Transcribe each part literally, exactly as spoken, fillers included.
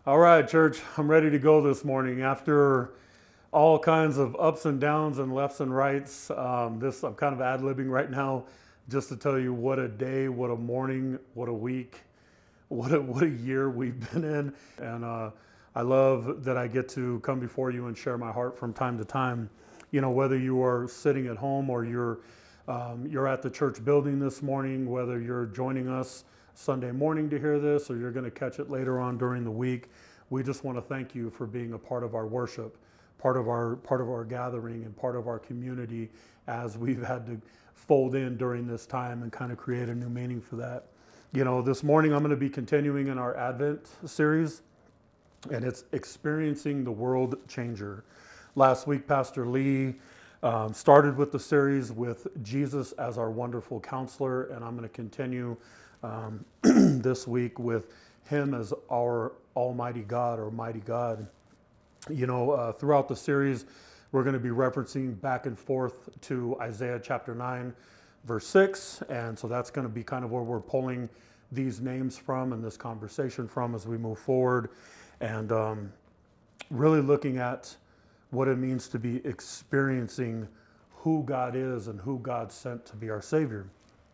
All right, church, I'm ready to go this morning. After all kinds of ups and downs and lefts and rights, um, this I'm kind of ad-libbing right now just to tell you what a day, what a morning, what a week, what a, what a year we've been in. And uh, I love that I get to come before you and share my heart from time to time. You know, whether you are sitting at home or you're um, you're at the church building this morning, whether you're joining us Sunday morning to hear this or you're going to catch it later on during the week, we just want to thank you for being a part of our worship, part of our part of our gathering, and part of our community as we've had to fold in during this time and kind of create a new meaning for that. You know, this morning I'm going to be continuing in our Advent series, and it's Experiencing the World Changer. Last week, Pastor Lee um, started with the series with Jesus as our wonderful counselor, and I'm going to continue um, this week with him as our Almighty God or Mighty God. You know, uh, throughout the series, we're going to be referencing back and forth to Isaiah chapter nine, verse six. And so that's going to be kind of where we're pulling these names from and this conversation from as we move forward. And um, really looking at what it means to be experiencing who God is and who God sent to be our Savior.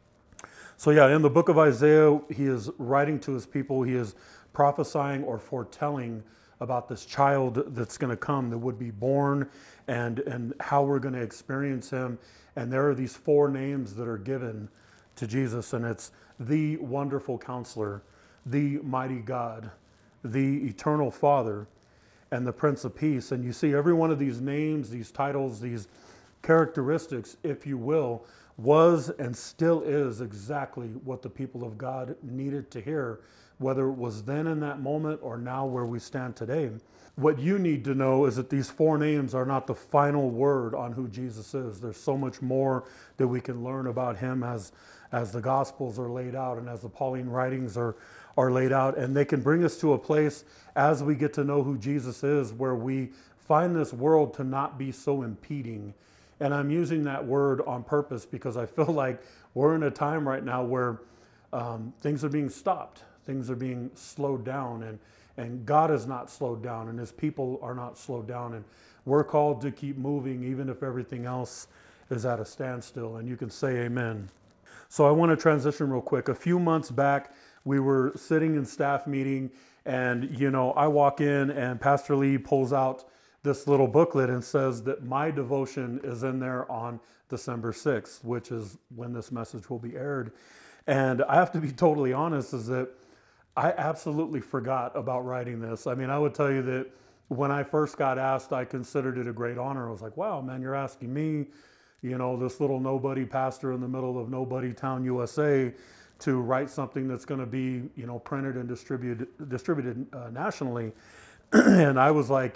So yeah, in the book of Isaiah, he is writing to his people. He is prophesying or foretelling about this child that's going to come, that would be born, and, and how we're going to experience him. And there are these four names that are given to Jesus, and it's the Wonderful Counselor, the Mighty God, the Eternal Father, and the Prince of Peace. And you see every one of these names, these titles, these characteristics, if you will, was and still is exactly what the people of God needed to hear, whether it was then in that moment or now where we stand today. What you need to know is that these four names are not the final word on who Jesus is. There's so much more that we can learn about him as, as the Gospels are laid out and as the Pauline writings are, are laid out. And they can bring us to a place as we get to know who Jesus is, where we find this world to not be so impeding. And I'm using that word on purpose because I feel like we're in a time right now where um, things are being stopped. Things are being slowed down, and, and God is not slowed down, and his people are not slowed down. And we're called to keep moving even if everything else is at a standstill. And you can say amen. So I want to transition real quick. A few months back, we were sitting in staff meeting, and you know, I walk in and Pastor Lee pulls out this little booklet and says that my devotion is in there on December sixth, which is when this message will be aired. And I have to be totally honest, is that I absolutely forgot about writing this. I mean, I would tell you that when I first got asked, I considered it a great honor. I was like, wow, man, you're asking me, you know, this little nobody pastor in the middle of nobody town, U S A, to write something that's going to be, you know, printed and distributed, distributed uh, nationally. And I was like,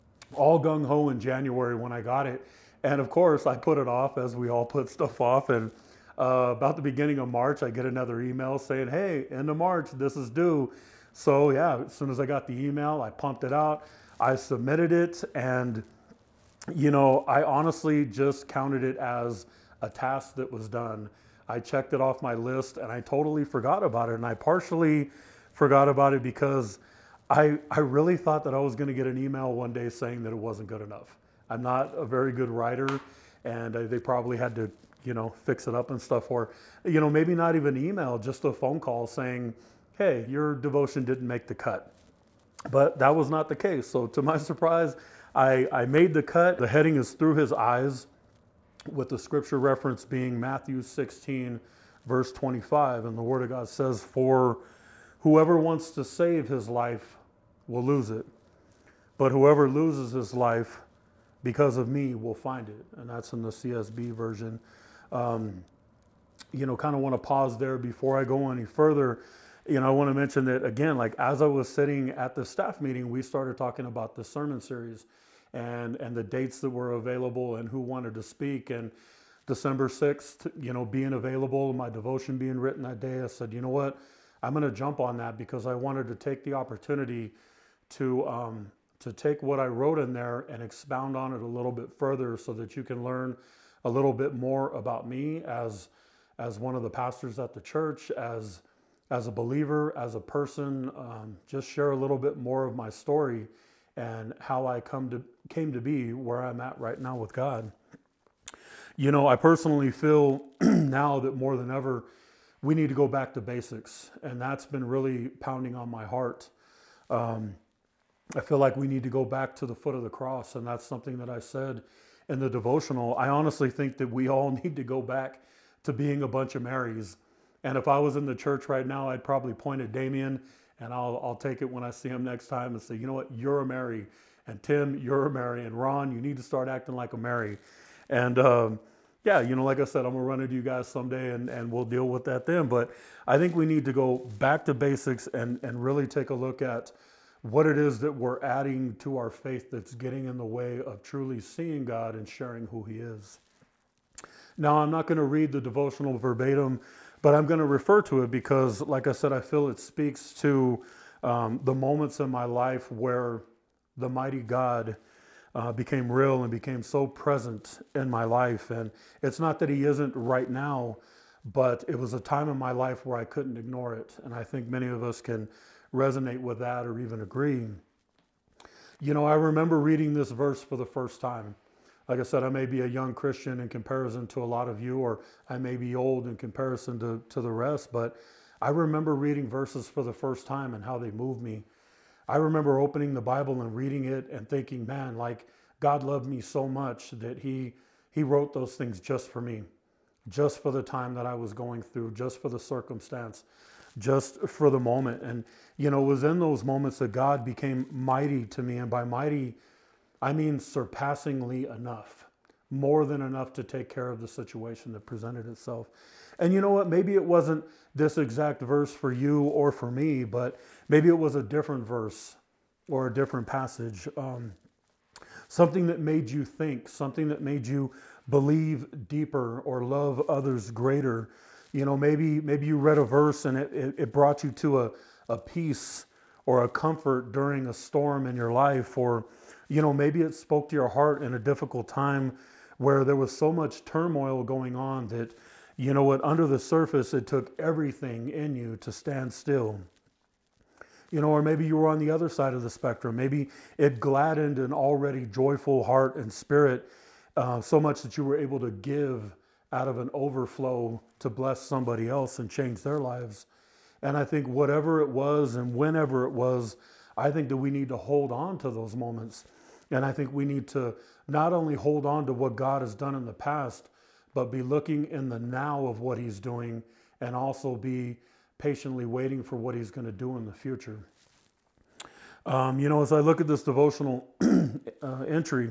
all gung-ho in January when I got it. And of course, I put it off, as we all put stuff off. And uh, about the beginning of March, I get another email saying, hey, end of March, this is due. So yeah, as soon as I got the email, I pumped it out. I submitted it. And, you know, I honestly just counted it as a task that was done. I checked it off my list and I totally forgot about it. And I partially forgot about it because I, I really thought that I was going to get an email one day saying that it wasn't good enough. I'm not a very good writer, and uh, they probably had to, you know, fix it up and stuff. Or, you know, maybe not even email, just a phone call saying, hey, your devotion didn't make the cut. But that was not the case. So to my surprise, I, I made the cut. The heading is Through His Eyes, with the scripture reference being Matthew sixteen, verse twenty-five. And the Word of God says, for whoever wants to save his life will lose it, but whoever loses his life because of me will find it. And that's in the C S B version. Um, you know, kind of want to pause there before I go any further. You know, I want to mention that again, like as I was sitting at the staff meeting, we started talking about the sermon series and, and the dates that were available and who wanted to speak. And December sixth, you know, being available, my devotion being written that day, I said, you know what, I'm going to jump on that because I wanted to take the opportunity to um, to take what I wrote in there and expound on it a little bit further so that you can learn a little bit more about me as as one of the pastors at the church, as as a believer, as a person, um, just share a little bit more of my story and how I come to came to be where I'm at right now with God. You know, I personally feel now that more than ever, we need to go back to basics, and that's been really pounding on my heart. Um, I feel like we need to go back to the foot of the cross, and that's something that I said in the devotional. I honestly think that we all need to go back to being a bunch of Marys. And if I was in the church right now, I'd probably point at Damien, and I'll, I'll take it when I see him next time and say, you know what, you're a Mary. And Tim, you're a Mary. And Ron, you need to start acting like a Mary. And um, yeah, you know, like I said, I'm going to run into you guys someday, and, and we'll deal with that then. But I think we need to go back to basics and, and really take a look at what it is that we're adding to our faith that's getting in the way of truly seeing God and sharing who he is. Now, I'm not going to read the devotional verbatim, but I'm going to refer to it because, like I said, I feel it speaks to um, the moments in my life where the mighty God uh, became real and became so present in my life. And it's not that he isn't right now, but it was a time in my life where I couldn't ignore it. And I think many of us can resonate with that or even agree. You know, I remember reading this verse for the first time. Like I said, I may be a young Christian in comparison to a lot of you, or I may be old in comparison to, to the rest, but I remember reading verses for the first time and how they moved me. I remember opening the Bible and reading it and thinking, man, like God loved me so much that he, he wrote those things just for me, just for the time that I was going through, just for the circumstance, just for the moment. And, you know, it was in those moments that God became mighty to me. And by mighty, I mean surpassingly enough, more than enough to take care of the situation that presented itself. And you know what? Maybe it wasn't this exact verse for you or for me, but maybe it was a different verse or a different passage. Um, something that made you think, something that made you believe deeper or love others greater. You know, maybe maybe you read a verse and it, it, it brought you to a, a peace or a comfort during a storm in your life, or, you know, maybe it spoke to your heart in a difficult time where there was so much turmoil going on that, you know what, under the surface, it took everything in you to stand still. You know, or maybe you were on the other side of the spectrum. Maybe it gladdened an already joyful heart and spirit uh, so much that you were able to give out of an overflow to bless somebody else and change their lives. And I think whatever it was and whenever it was, I think that we need to hold on to those moments. And I think we need to not only hold on to what God has done in the past, but be looking in the now of what he's doing, and also be patiently waiting for what he's going to do in the future. Um, you know, as I look at this devotional uh, entry,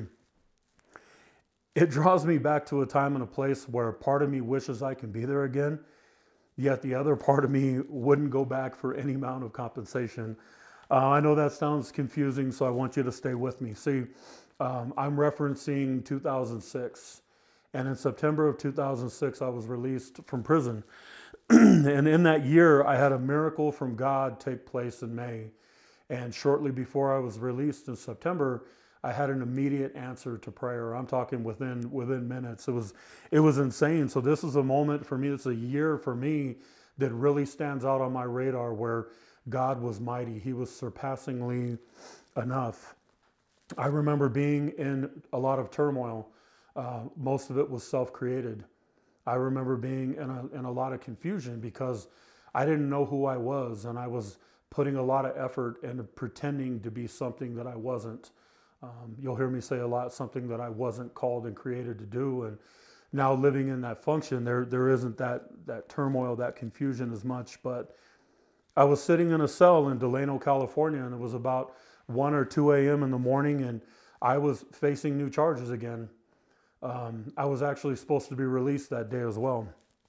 it draws me back to a time and a place where part of me wishes I can be there again, yet the other part of me wouldn't go back for any amount of compensation. Uh, I know that sounds confusing, so I want you to stay with me. See, um, I'm referencing two thousand six, and in September of two thousand six, I was released from prison. And in that year, I had a miracle from God take place in May. And shortly before I was released in September, I had an immediate answer to prayer. I'm talking within within minutes. It was it was insane. So this is a moment for me. It's a year for me that really stands out on my radar where God was mighty. He was surpassingly enough. I remember being in a lot of turmoil. Uh, most of it was self-created. I remember being in a, in a lot of confusion because I didn't know who I was, and I was putting a lot of effort into pretending to be something that I wasn't. Um, you'll hear me say a lot, something that I wasn't called and created to do. And now living in that function, there there isn't that that turmoil, that confusion as much. But I was sitting in a cell in Delano, California, and it was about one or two a.m. in the morning, and I was facing new charges again. Um, I was actually supposed to be released that day as well.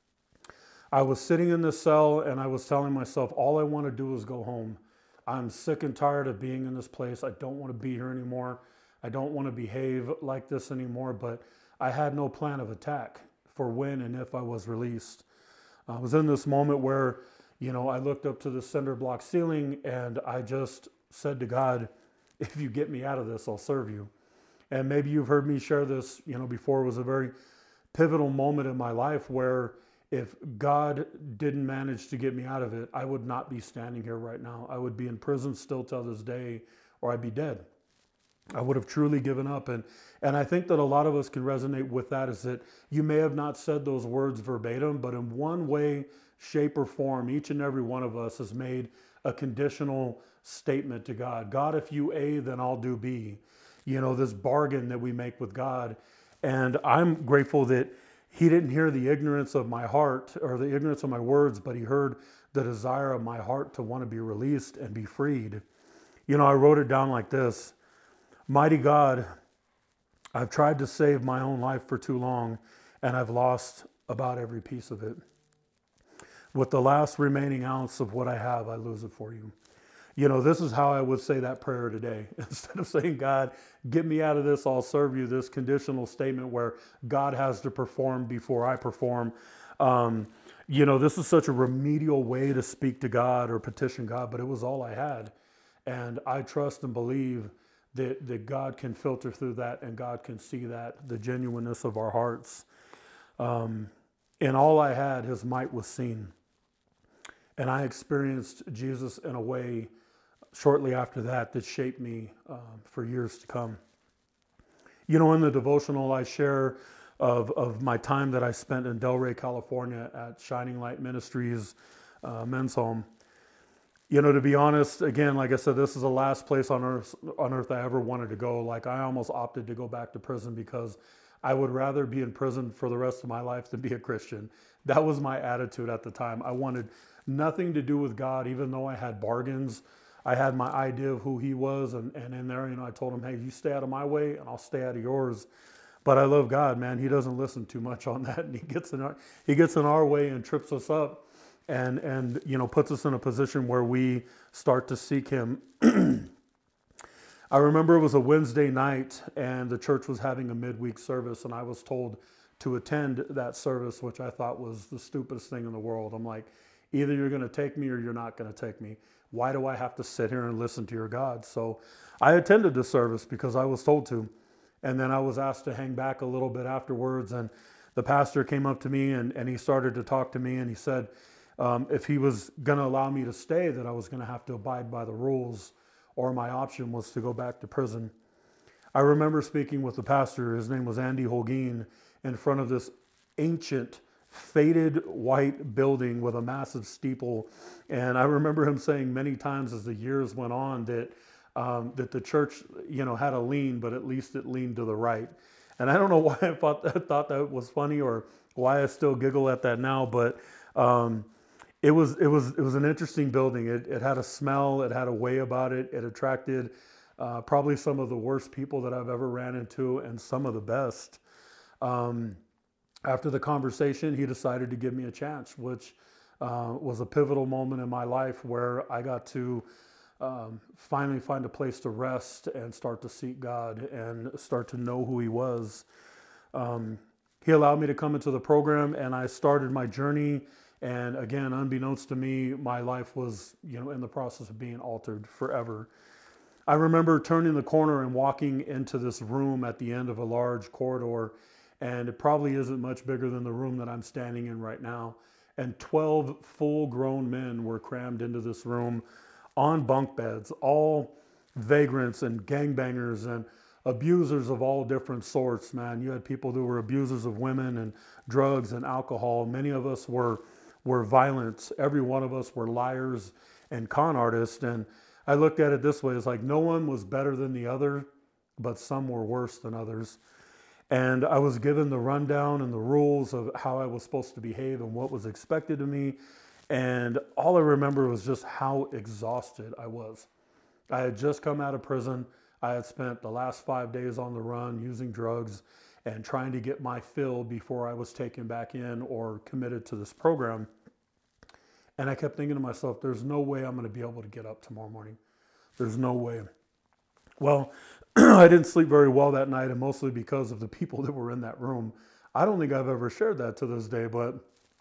I was sitting in this cell, and I was telling myself, all I want to do is go home. I'm sick and tired of being in this place. I don't want to be here anymore. I don't want to behave like this anymore, but I had no plan of attack for when and if I was released. I was in this moment where, you know, I looked up to the cinder block ceiling and I just said to God, if you get me out of this, I'll serve you. And maybe you've heard me share this, you know, before. It was a very pivotal moment in my life where if God didn't manage to get me out of it, I would not be standing here right now. I would be in prison still till this day, or I'd be dead. I would have truly given up. And, and I think that a lot of us can resonate with that, is that you may have not said those words verbatim, but in one way, shape, or form, each and every one of us has made a conditional statement to God. God, if you A, then I'll do B. You know, this bargain that we make with God. And I'm grateful that he didn't hear the ignorance of my heart or the ignorance of my words, but he heard the desire of my heart to want to be released and be freed. You know, I wrote it down like this. Mighty God, I've tried to save my own life for too long, and I've lost about every piece of it. With the last remaining ounce of what I have, I lose it for you. You know, this is how I would say that prayer today. Instead of saying, God, get me out of this, I'll serve you, this conditional statement where God has to perform before I perform. Um, you know, this is such a remedial way to speak to God or petition God, but it was all I had. And I trust and believe that, that God can filter through that, and God can see that, the genuineness of our hearts. Um, in all I had, his might was seen. And I experienced Jesus in a way shortly after that that shaped me uh, for years to come. You know, in the devotional I share of, of my time that I spent in Delray, California at Shining Light Ministries uh, men's home. You know, to be honest, again, like I said, this is the last place on earth, on earth I ever wanted to go. Like, I almost opted to go back to prison because I would rather be in prison for the rest of my life than be a Christian. That was my attitude at the time. I wanted nothing to do with God, even though I had bargains. I had my idea of who he was, and, and in there, you know, I told him, hey, you stay out of my way and I'll stay out of yours. But I love God, man. He doesn't listen too much on that, and he gets in our, he gets in our way and trips us up and, and, you know, puts us in a position where we start to seek him. I remember it was a Wednesday night and the church was having a midweek service, and I was told to attend that service, which I thought was the stupidest thing in the world. I'm like, either you're going to take me or you're not going to take me. Why do I have to sit here and listen to your God? So I attended the service because I was told to. And then I was asked to hang back a little bit afterwards. And the pastor came up to me and, and he started to talk to me. And he said, um, if he was going to allow me to stay, that I was going to have to abide by the rules, or my option was to go back to prison. I remember speaking with the pastor. His name was Andy Holguin, in front of this ancient faded white building with a massive steeple. And I remember him saying many times as the years went on that um, that the church, you know, had a lean, but at least it leaned to the right. And I don't know why I thought that, thought that was funny, or why I still giggle at that now, but um, it was it was it was an interesting building. It, it had a smell, it had a way about it. It attracted uh, probably some of the worst people that I've ever ran into, and some of the best. Um, After the conversation, he decided to give me a chance, which uh, was a pivotal moment in my life where I got to um, finally find a place to rest and start to seek God and start to know who he was. Um, he allowed me to come into the program, and I started my journey. And again, unbeknownst to me, my life was, you know, in the process of being altered forever. I remember turning the corner and walking into this room at the end of a large corridor. And it probably isn't much bigger than the room that I'm standing in right now. And twelve full-grown men were crammed into this room on bunk beds, all vagrants and gangbangers and abusers of all different sorts, man. You had people who were abusers of women and drugs and alcohol. Many of us were, were violent. Every one of us were liars and con artists. And I looked at it this way. It's like no one was better than the other, but some were worse than others. And I was given the rundown and the rules of how I was supposed to behave and what was expected of me. And all I remember was just how exhausted I was. I had just come out of prison. I had spent the last five days on the run using drugs and trying to get my fill before I was taken back in or committed to this program. And I kept thinking to myself, there's no way I'm going to be able to get up tomorrow morning. There's no way. Well, I didn't sleep very well that night, and mostly because of the people that were in that room. I don't think I've ever shared that to this day, but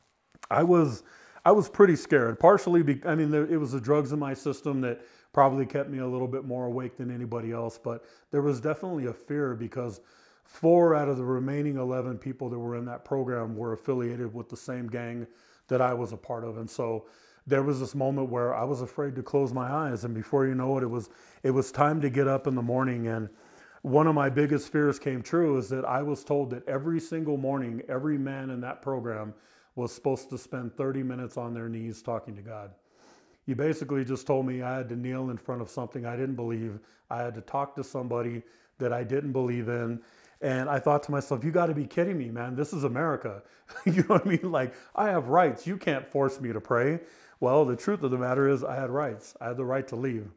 I was I was pretty scared. Partially, be, I mean, there, it was the drugs in my system that probably kept me a little bit more awake than anybody else, but there was definitely a fear because four out of the remaining eleven people that were in that program were affiliated with the same gang that I was a part of. And so there was this moment where I was afraid to close my eyes. And before you know it, it was, it was time to get up in the morning. And one of my biggest fears came true, is that I was told that every single morning, every man in that program was supposed to spend thirty minutes on their knees talking to God. You basically just told me I had to kneel in front of something I didn't believe. I had to talk to somebody that I didn't believe in. And I thought to myself, you got to be kidding me, man. This is America. You know what I mean? Like, I have rights. You can't force me to pray. Well, the truth of the matter is I had rights. I had the right to leave.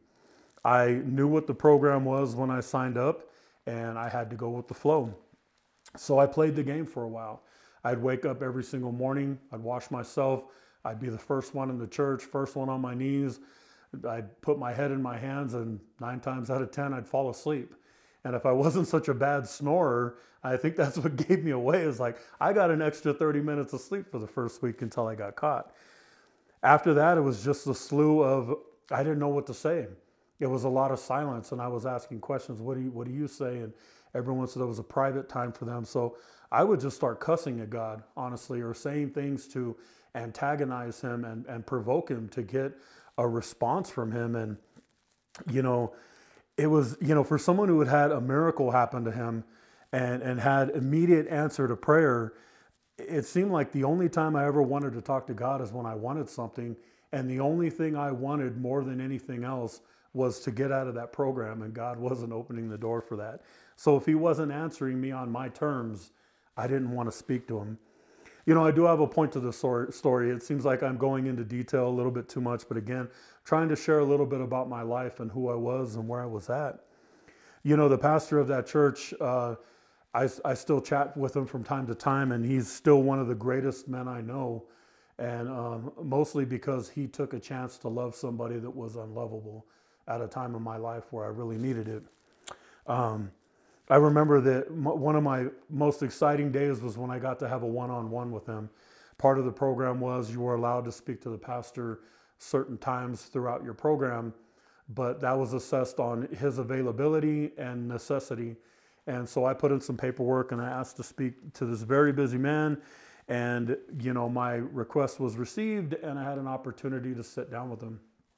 I knew what the program was when I signed up, and I had to go with the flow. So I played the game for a while. I'd wake up every single morning. I'd wash myself. I'd be the first one in the church, first one on my knees. I'd put my head in my hands, and nine times out of ten, I'd fall asleep. And if I wasn't such a bad snorer, I think that's what gave me away, is like, I got an extra thirty minutes of sleep for the first week until I got caught. After that, it was just a slew of, I didn't know what to say. It was a lot of silence, and I was asking questions. What do you, what do you say? And everyone said it was a private time for them. So I would just start cussing at God, honestly, or saying things to antagonize him and, and provoke him to get a response from him. And, you know, it was, you know, for someone who had had a miracle happen to him and, and had immediate answer to prayer, it seemed like the only time I ever wanted to talk to God is when I wanted something. And the only thing I wanted more than anything else was to get out of that program, and God wasn't opening the door for that. So if he wasn't answering me on my terms, I didn't want to speak to him. You know, I do have a point to the story. It seems like I'm going into detail a little bit too much, but again, trying to share a little bit about my life and who I was and where I was at. You know, the pastor of that church, uh, I, I still chat with him from time to time, and he's still one of the greatest men I know. And um, mostly because he took a chance to love somebody that was unlovable at a time in my life where I really needed it. Um, I remember that m- one of my most exciting days was when I got to have a one-on-one with him. Part of the program was you were allowed to speak to the pastor certain times throughout your program, but that was assessed on his availability and necessity. And so I put in some paperwork and I asked to speak to this very busy man. And, you know, my request was received, and I had an opportunity to sit down with him.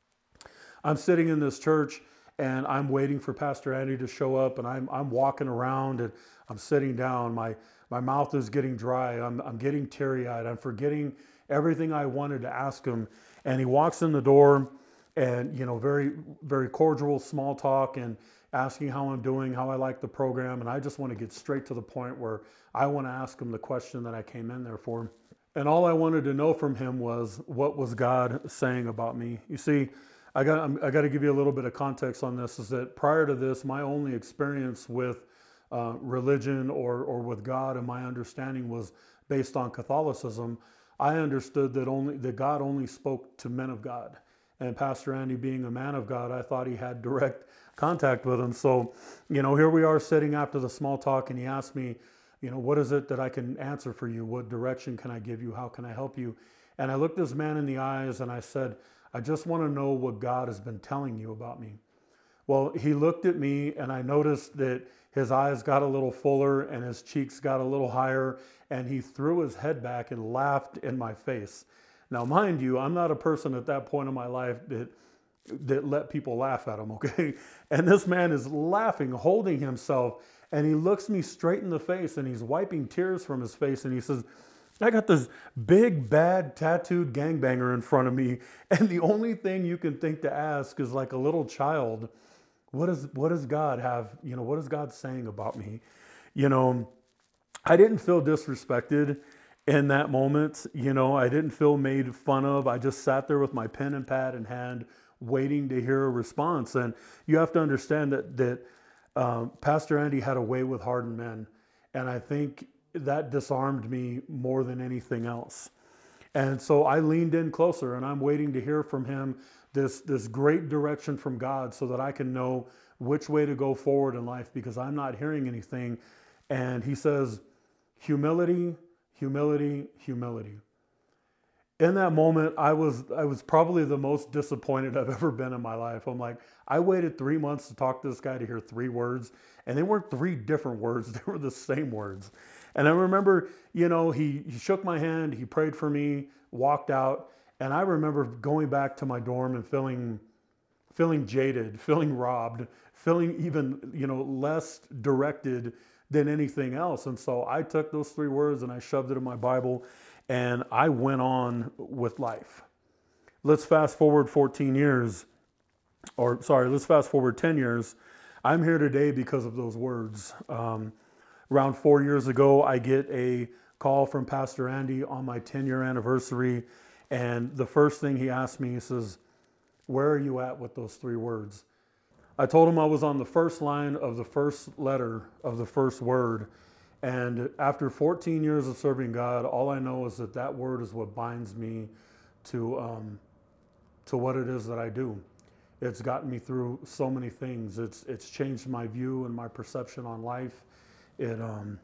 I'm sitting in this church and I'm waiting for Pastor Andy to show up, and I'm I'm walking around and I'm sitting down. My my mouth is getting dry. I'm I'm getting teary-eyed. I'm forgetting everything I wanted to ask him. And he walks in the door, and, you know, very, very cordial small talk and asking how I'm doing, how I like the program. And I just want to get straight to the point where I want to ask him the question that I came in there for. And all I wanted to know from him was, what was God saying about me? You see, I got I got to give you a little bit of context on this, is that prior to this, my only experience with uh, religion or, or with God and my understanding was based on Catholicism. I understood that only that God only spoke to men of God. And Pastor Andy, being a man of God, I thought he had direct contact with him. So, you know, here we are sitting after the small talk, and he asked me, you know, what is it that I can answer for you? What direction can I give you? How can I help you? And I looked this man in the eyes and I said, I just want to know what God has been telling you about me. Well, he looked at me, and I noticed that his eyes got a little fuller and his cheeks got a little higher, and he threw his head back and laughed in my face. Now, mind you, I'm not a person at that point in my life that that let people laugh at him, okay? And this man is laughing, holding himself, and he looks me straight in the face, and he's wiping tears from his face, and he says, I got this big, bad, tattooed gangbanger in front of me, and the only thing you can think to ask is, like a little child, what is what does God have, you know, what is God saying about me? You know, I didn't feel disrespected in that moment. You know, I didn't feel made fun of. I just sat there with my pen and pad in hand, waiting to hear a response. And you have to understand that that um, Pastor Andy had a way with hardened men, and I think that disarmed me more than anything else. And so I leaned in closer, and I'm waiting to hear from him this this great direction from God, so that I can know which way to go forward in life, because I'm not hearing anything. And he says, humility, humility, humility. In that moment, I was I was probably the most disappointed I've ever been in my life. I'm like, I waited three months to talk to this guy to hear three words, and they weren't three different words; they were the same words. And I remember, you know, he, he shook my hand, he prayed for me, walked out, and I remember going back to my dorm and feeling feeling jaded, feeling robbed, feeling even, you know, less directed than anything else. And so I took those three words and I shoved it in my Bible and I went on with life. Let's fast forward fourteen years, or sorry, let's fast forward ten years. I'm here today because of those words. Um, around four years ago, I get a call from Pastor Andy on my ten year anniversary. And the first thing he asked me, he says, "Where are you at with those three words?" I told him I was on the first line of the first letter of the first word. And after fourteen years of serving God, all I know is that that word is what binds me to, um, to what it is that I do. It's gotten me through so many things. It's, it's changed my view and my perception on life. It, um,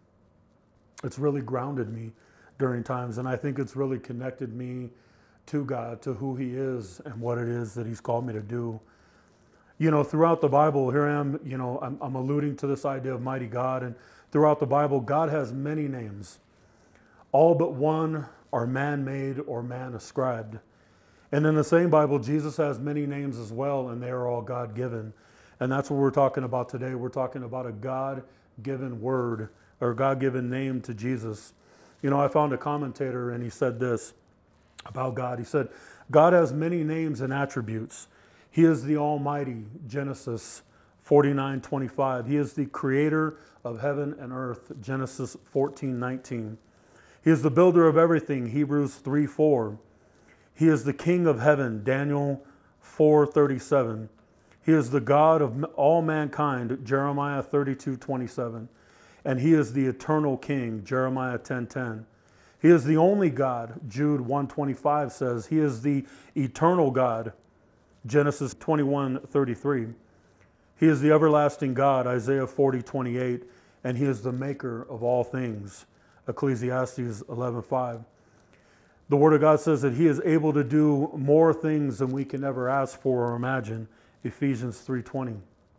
it's really grounded me during times. And I think it's really connected me to God, to who he is and what it is that he's called me to do. You know, throughout the Bible, here I am, you know, I'm, I'm alluding to this idea of mighty God. And throughout the Bible, God has many names. All but one are man-made or man-ascribed. And in the same Bible, Jesus has many names as well, and they are all God-given. And that's what we're talking about today. We're talking about a God-given word or God-given name to Jesus. You know, I found a commentator and he said this about God. He said, God has many names and attributes. He is the Almighty, Genesis forty-nine twenty-five. He is the creator of heaven and earth, Genesis fourteen nineteen. He is the builder of everything, Hebrews three four. He is the King of heaven, Daniel four thirty-seven. He is the God of all mankind, Jeremiah thirty-two twenty-seven. And he is the eternal King, Jeremiah ten ten. He is the only God, Jude one twenty-five says. He is the eternal God, Genesis twenty-one thirty-three. He is the everlasting God, Isaiah forty twenty-eight. And he is the maker of all things, Ecclesiastes eleven five. The Word of God says that he is able to do more things than we can ever ask for or imagine, Ephesians three twenty.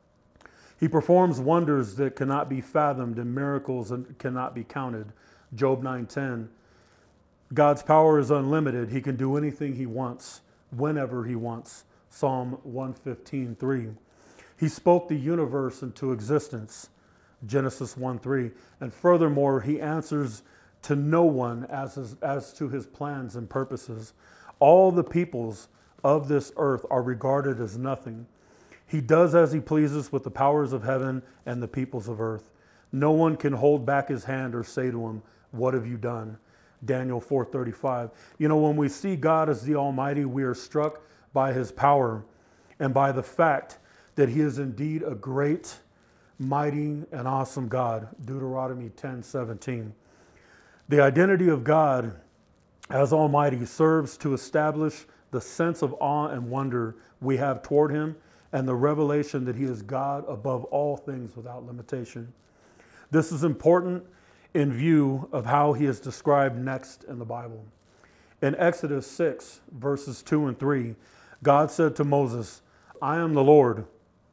He performs wonders that cannot be fathomed and miracles that cannot be counted, Job nine ten. God's power is unlimited. He can do anything he wants, whenever he wants, Psalm one fifteen three. He spoke the universe into existence, Genesis one three. And furthermore, he answers to no one as, his, as to his plans and purposes. All the peoples of this earth are regarded as nothing. He does as he pleases with the powers of heaven and the peoples of earth. No one can hold back his hand or say to him, "What have you done?" Daniel four thirty-five. You know, when we see God as the Almighty, we are struck by his power and by the fact that he is indeed a great, mighty, and awesome God, Deuteronomy ten seventeen. The identity of God as Almighty serves to establish the sense of awe and wonder we have toward him and the revelation that he is God above all things without limitation. This is important in view of how he is described next in the Bible. In Exodus six, verses two and three, God said to Moses, "I am the Lord.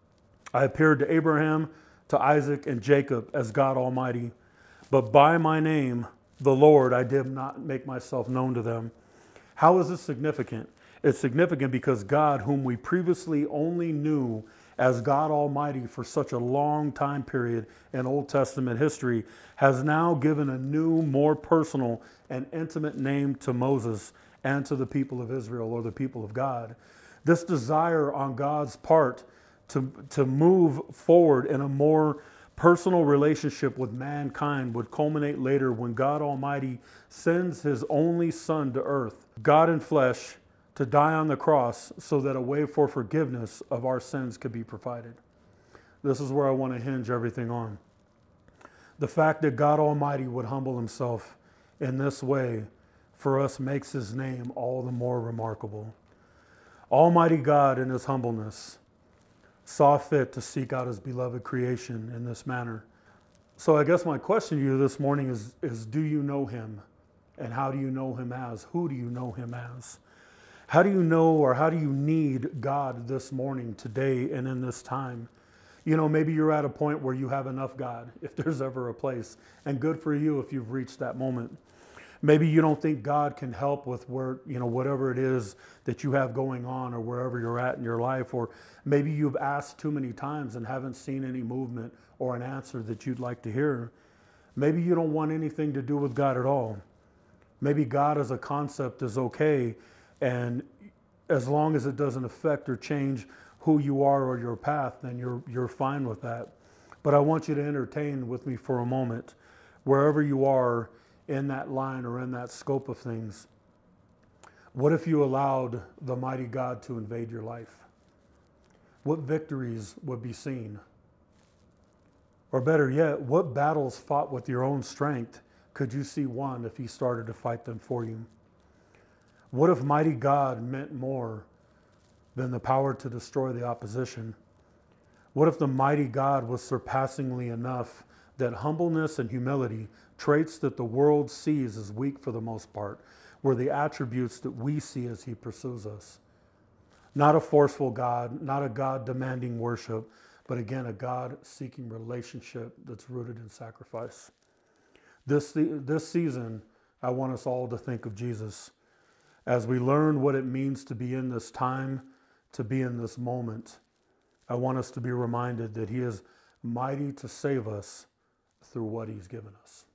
I appeared to Abraham, to Isaac, and Jacob as God Almighty, but by my name, the Lord, I did not make myself known to them." How is this significant? It's significant because God, whom we previously only knew as God Almighty for such a long time period in Old Testament history, has now given a new, more personal and intimate name to Moses and to the people of Israel, or the people of God. This desire on God's part to, to move forward in a more personal relationship with mankind would culminate later when God Almighty sends his only Son to earth, God in flesh, to die on the cross so that a way for forgiveness of our sins could be provided. This is where I want to hinge everything on. The fact that God Almighty would humble himself in this way for us makes his name all the more remarkable. Almighty God in his humbleness saw fit to seek out his beloved creation in this manner. So I guess my question to you this morning is, is do you know him? And how do you know him as? Who do you know him as? How do you know, or how do you need God this morning, today, and in this time? You know, maybe you're at a point where you have enough God, if there's ever a place, and good for you if you've reached that moment. Maybe you don't think God can help with where, you know, whatever it is that you have going on, or wherever you're at in your life, or maybe you've asked too many times and haven't seen any movement or an answer that you'd like to hear. Maybe you don't want anything to do with God at all. Maybe God as a concept is okay, and as long as it doesn't affect or change who you are or your path, then you're you're fine with that. But I want you to entertain with me for a moment, wherever you are in that line or in that scope of things. What if you allowed the mighty God to invade your life? What victories would be seen? Or better yet, what battles fought with your own strength could you see won if he started to fight them for you? What if mighty God meant more than the power to destroy the opposition? What if the mighty God was surpassingly enough that humbleness and humility, traits that the world sees as weak for the most part, were the attributes that we see as he pursues us? Not a forceful God, not a God demanding worship, but again, a God seeking relationship that's rooted in sacrifice. This, this season, I want us all to think of Jesus. As we learn what it means to be in this time, to be in this moment, I want us to be reminded that he is mighty to save us through what he's given us.